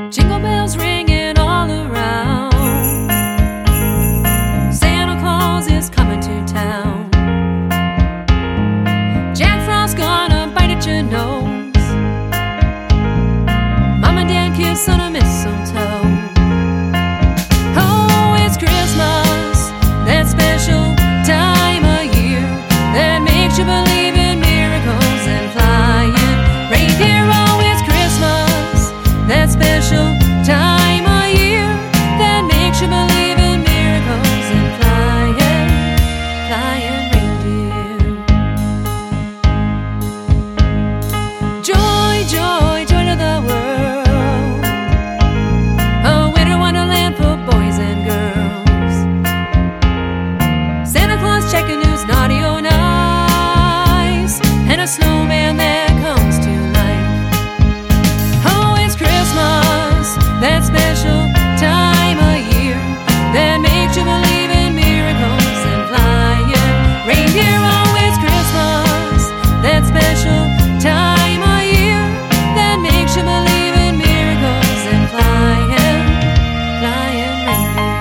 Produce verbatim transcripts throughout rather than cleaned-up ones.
Jingle bells ringing all around. Santa Claus is coming to town. Jack Frost's gonna bite at your nose. Mom and Dad kiss on a mistletoe. Oh, it's Christmas, that special time of year that makes you believe in miracles and flying reindeer. Oh, it's Christmas, that special time of year that makes you believe in miracles and flying, flying reindeer. Joy, joy, joy to the world, a winter wonderland for boys and girls. Santa Claus checking who's naughty or nice, and a snowman that comes to life. Oh, it's Christmas, that special time of year that makes you believe in miracles and flying reindeer. Oh, it's Christmas, that special time of year that makes you believe in miracles and flying, flying reindeer.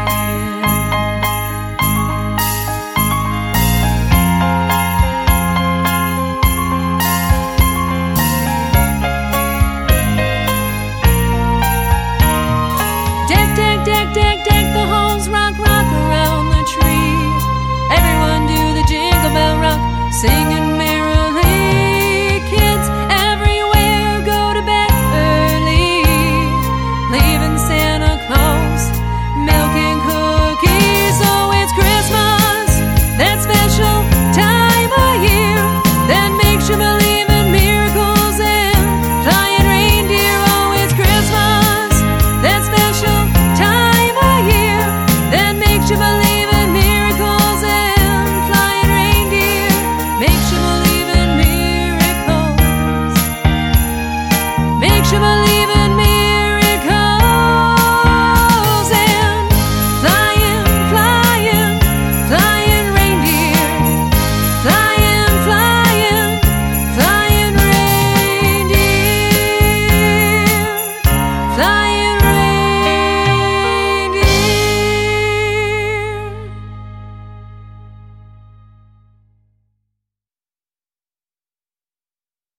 Deck, deck, deck, deck, deck the halls, rock, rock around the tree. Everyone do the jingle bell rock, singing merrily. Kids everywhere go to bed early, leaving Santa Claus milk and cookies. Oh, it's Christmas, that special time of year that makes you believe in miracles and flying reindeer. Oh, it's Christmas, that special time of year that makes you believe in miracles and flying reindeer. Makes you believe in miracles. Makes you believe in miracles and flying, flying, flying reindeer. Flying, flying, flying reindeer. Flying